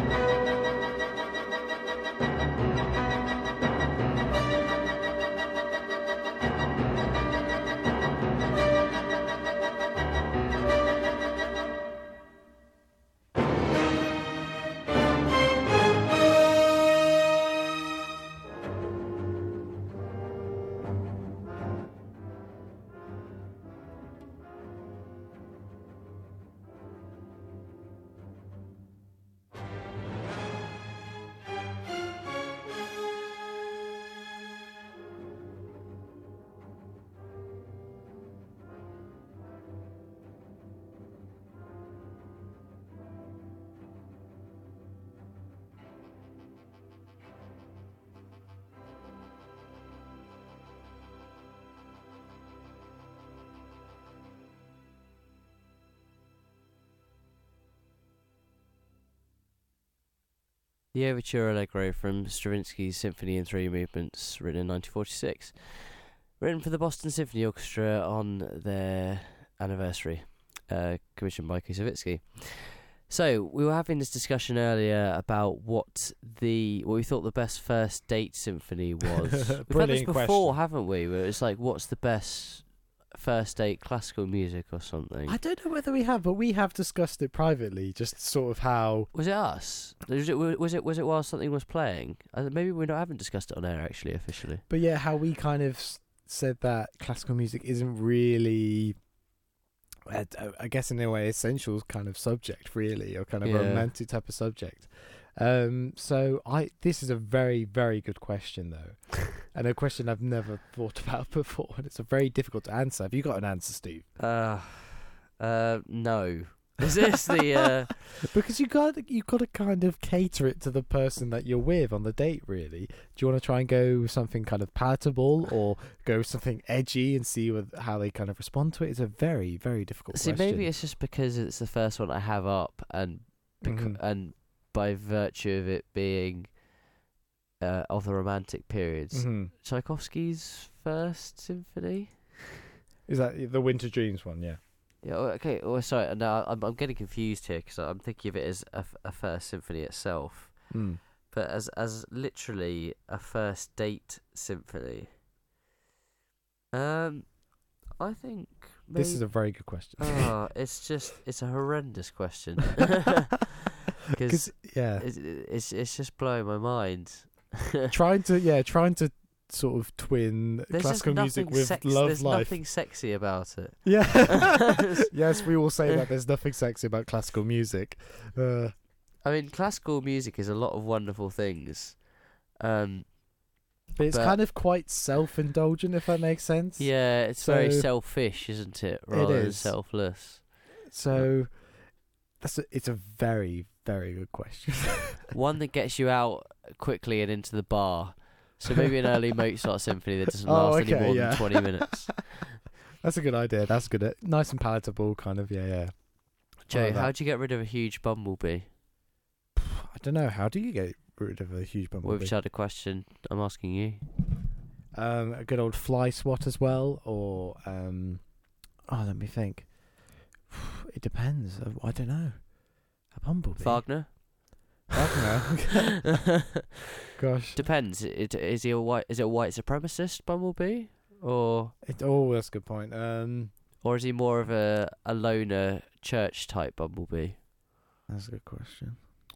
The Overture Allegro from Stravinsky's Symphony in Three Movements, written in 1946. Written for the Boston Symphony Orchestra on their anniversary, commissioned by Koussevitzky. So, we were having this discussion earlier about what we thought the best first date symphony was. We've had this before, haven't we? Where it's like, what's the best first date classical music or something? I don't know whether we have, but we have discussed it privately. Just sort of how was it us? Was it while something was playing? Maybe haven't discussed it on air actually officially. But yeah, how we kind of said that classical music isn't really, I guess in a way, essential kind of subject really, or kind of a romantic type of subject. So this is a very, very good question though, and a question I've never thought about before, and it's a very difficult to answer. Have you got an answer, Steve? No. Is this the because you got to kind of cater it to the person that you're with on the date, really. Do you want to try and go with something kind of palatable, or go with something edgy and see how they kind of respond to it? It's a very, very difficult question. Maybe it's just because it's the first one I have up, and and by virtue of it being of the Romantic periods, Tchaikovsky's First Symphony. Is that the Winter Dreams one? Yeah. Yeah. Okay. Oh, sorry. No, I'm getting confused here because I'm thinking of it as a first symphony itself, but as literally a first date symphony. I think this is a very good question. It's a horrendous question. Because it's just blowing my mind. trying to sort of twin classical music with love there's life. There's nothing sexy about it. Yeah. Yes, we will say that there's nothing sexy about classical music. I mean, classical music is a lot of wonderful things. But it's kind of quite self-indulgent, if that makes sense. Yeah, it's very selfish, isn't it? Rather than selfless. So it's a very, very good question. One that gets you out quickly and into the bar. So maybe an early Mozart symphony that doesn't last any more than 20 minutes. That's a good idea. That's good. Nice and palatable, kind of. Yeah. Joe, how'd you get rid of a huge bumblebee? I don't know. How do you get rid of a huge bumblebee? We've had a question. I'm asking you. A good old fly swat as well, or let me think. It depends. I don't know. A bumblebee. Wagner. Gosh. Depends. Is it a white supremacist bumblebee, or? That's a good point. Or is he more of a loner church type bumblebee? That's a good question.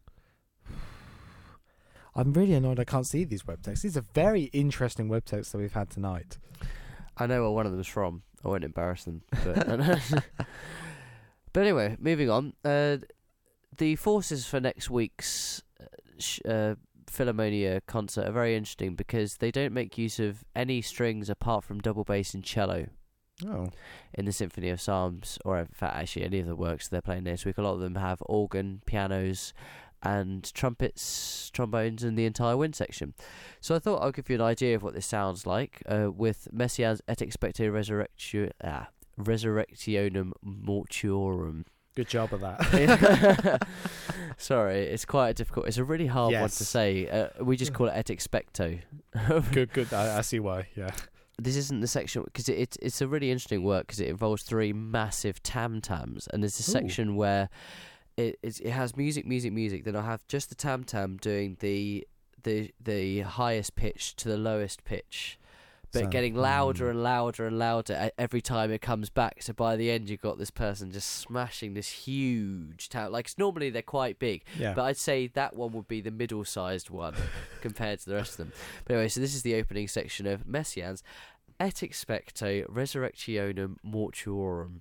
I'm really annoyed I can't see these web texts. These are very interesting web texts that we've had tonight. I know where one of them's from. I won't embarrass them. But, but anyway, moving on. The forces for next week's Philharmonia concert are very interesting because they don't make use of any strings apart from double bass and cello. Oh. In the Symphony of Psalms, or in fact, actually, any of the works they're playing this week, a lot of them have organ, pianos, and trumpets, trombones, and the entire wind section. So I thought I'll give you an idea of what this sounds like with Messiaen's Et Expecte Resurrectionem Mortuorum. Good job of that. Sorry, it's quite difficult. It's a really hard one to say. We just call it Et Expecto. Good. I see why. Yeah. This isn't the section because it's a really interesting work because it involves three massive tam tams, and there's a section where it has music. Then I have just the tam tam doing the highest pitch to the lowest pitch, but getting louder and louder and louder every time it comes back. So by the end, you've got this person just smashing this huge town. Like, normally they're quite big, but I'd say that one would be the middle-sized one compared to the rest of them. But anyway, so this is the opening section of Messiaens Et Expecto Resurrectionem Mortuorum.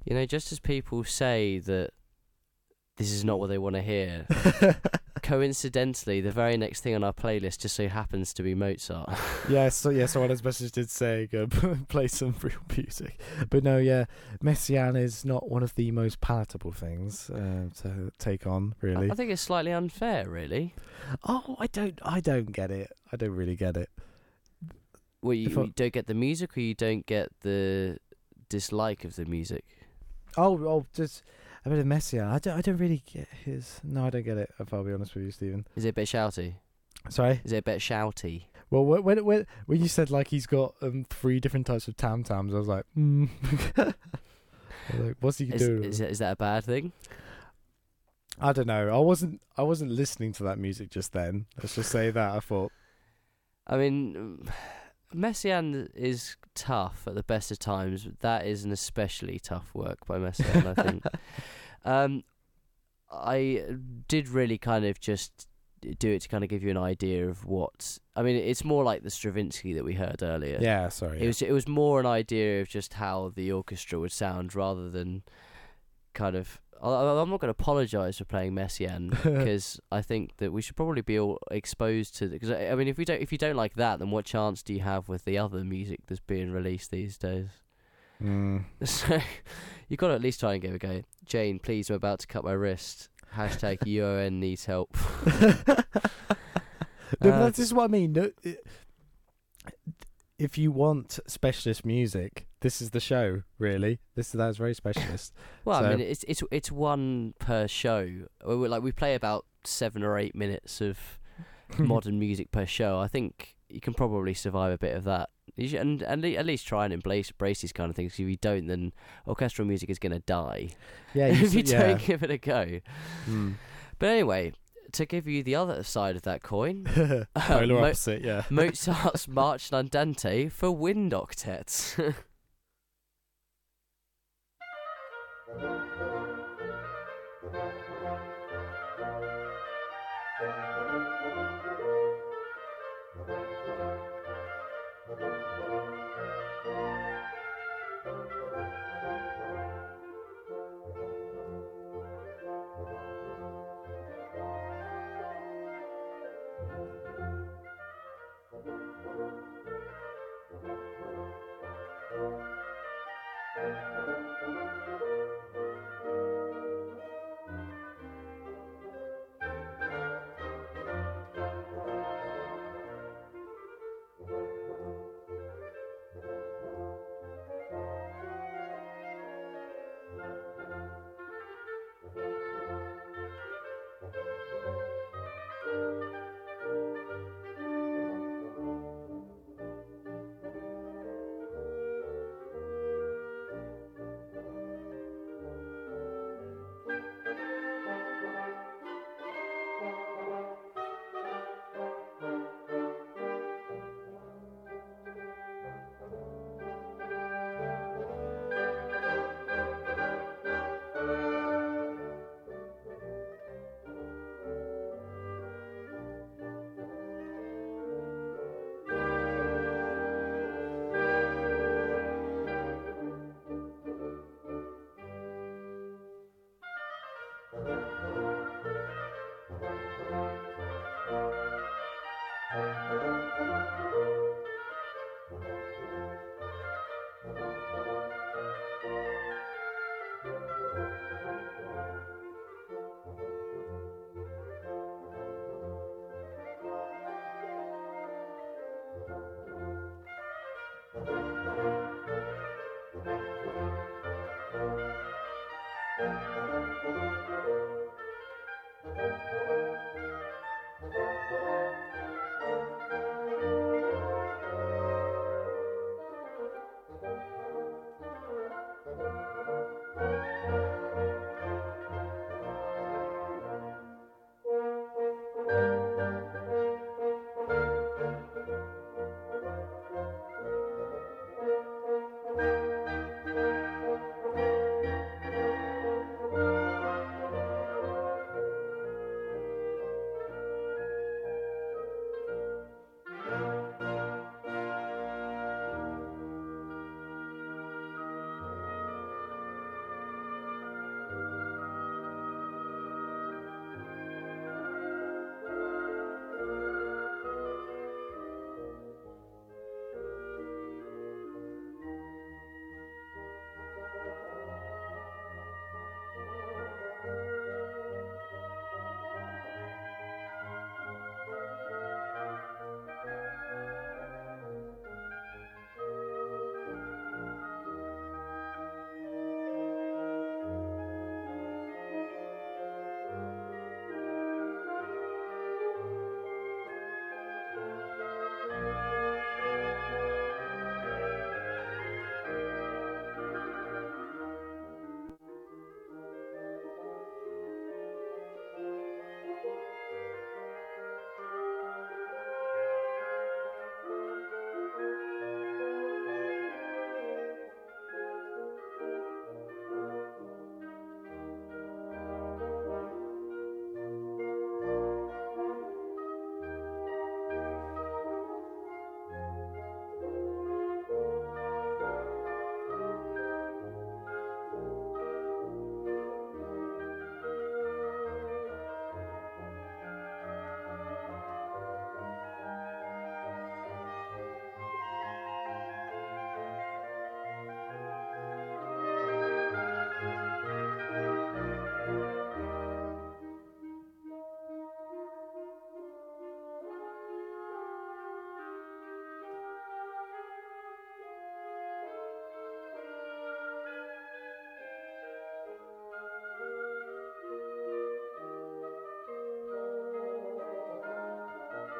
You know, just as people say that this is not what they want to hear, coincidentally, the very next thing on our playlist just so happens to be Mozart. Someone has messaged did say go play some real music, but no, Messiaen is not one of the most palatable things to take on, really. I think it's slightly unfair, really. Oh, I don't get it. I don't really get it. Well, you don't get the music, or you don't get the dislike of the music. Just a bit of Messiaen. I don't really get his. No, I don't get it. If I'll be honest with you, Stephen. Is it a bit shouty? Sorry. Is it a bit shouty? Well, when you said like he's got 3 different types of tam tams, I was like, like, what's he doing? Is that a bad thing? I don't know. I wasn't listening to that music just then. Let's just say that. I thought. I mean, Messiaen is tough at the best of times. That is an especially tough work by Messiaen, I think. I did really kind of just do it to kind of give you an idea of what. I mean, it's more like the Stravinsky that we heard earlier. Yeah, sorry. It was more an idea of just how the orchestra would sound rather than kind of. I'm not going to apologise for playing Messiaen because I think that we should probably be all exposed to. Because I mean, if you don't like that, then what chance do you have with the other music that's being released these days? So you've got to at least try and give a go. Jane, please, I'm about to cut my wrist. Hashtag UON needs help. No, this is what I mean. No, if you want specialist music, this is the show. Really, that's very specialist. Well, so. I mean, it's one per show. We play about 7 or 8 minutes of modern music per show. I think you can probably survive a bit of that. You should, and at least try and embrace these kind of things. If you don't, then orchestral music is going to die. Yeah, if you don't give it a go. But anyway, to give you the other side of that coin, polar opposite, yeah. Mozart's March Andante for wind octets.